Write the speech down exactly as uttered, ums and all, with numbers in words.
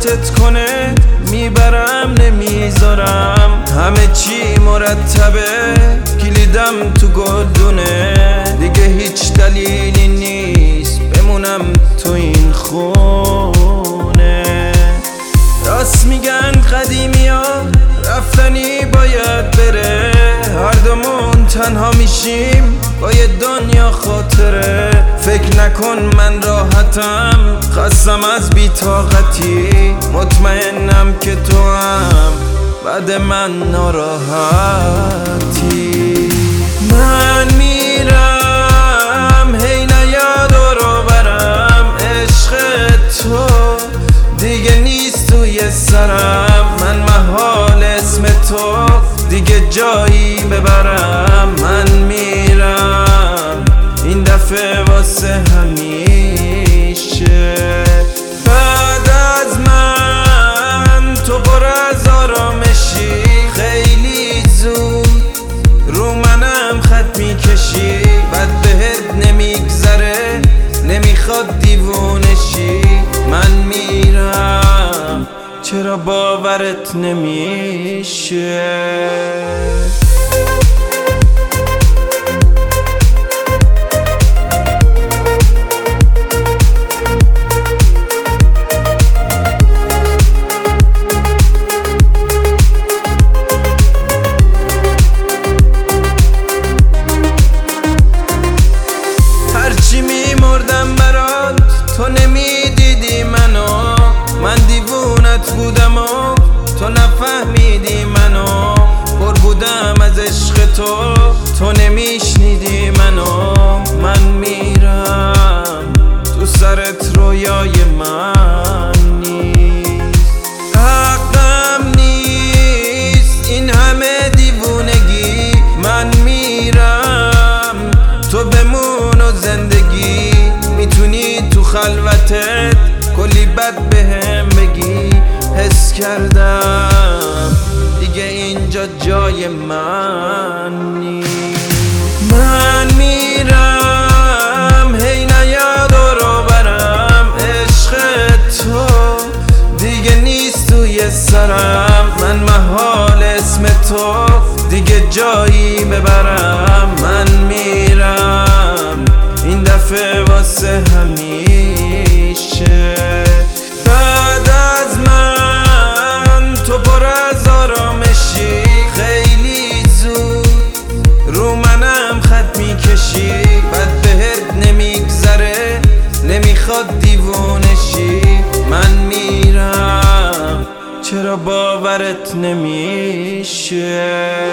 اذیتت کنه میبرم نمیذارم، همه چی مرتبه کلیدم تو گلدونه، دیگه هیچ دلیلی نیست بمونم تو این خونه. راست میگن قدیمی ها رفتنی باید بره، هر دومون تنها میشیم با یه دنیا خاطره. فکر نکن من راحتم، خستم از بی‌طاقتی، مطمئنم که تو هم بعد من ناراحتی. من میرم هی نیا دورو برم، عشق تو دیگه نیست توی سرم، من محال اسم تو دیگه جایی ببرم. من میرم این دفعه واسه همیشه، بعد از من تو پر از آرامشی، خیلی زود رو منم خط میکشی، بد بهت نمیگذره نمیخواد دیوونشی. من میرم چرا باورت نمیشه. هرچی میمردم برات تو نمیدیدی منو، من دیوونت بودم و تو نفهمیدی منو، پر بودم از عشق تو تو نمیشنیدی منو. من میرم تو سرت رویای من نیست، حقم نیست این همه دیوونگی. من میرم تو بمون و زندگی، میتونی تو خلوتت کلی بد بهم بگی. حس کردم دیگه اینجا جای من نیست. من میرم هی نیا دورو برم، عشق تو دیگه نیست توی سرم، من محال اسم تو دیگه جایی ببرم. من میرم این دفعه واسه همیشه، بعد از من تو پر از آرامشی، خیلی زود رو منم خط میکشی، بد بهت نمیگذره نمیخواد دیوونشی. من میرم چرا باورت نمیشه.